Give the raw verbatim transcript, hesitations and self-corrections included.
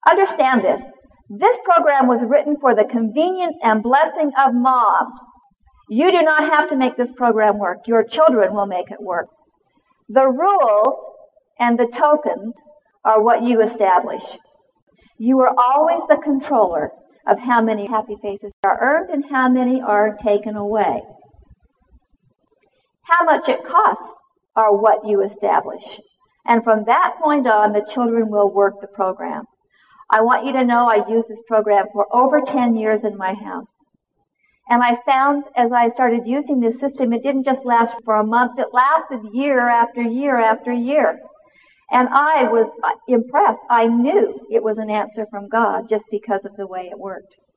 Understand this. This program was written for the convenience and blessing of Mom. You do not have to make this program work. Your children will make it work. The rules and the tokens are what you establish. You are always the controller of how many happy faces are earned and how many are taken away. How much it costs are what you establish. And from that point on, the children will work the program. I want you to know I used this program for over ten years in my house. And I found as I started using this system, it didn't just last for a month, it lasted year after year after year. And I was impressed. I knew it was an answer from God just because of the way it worked.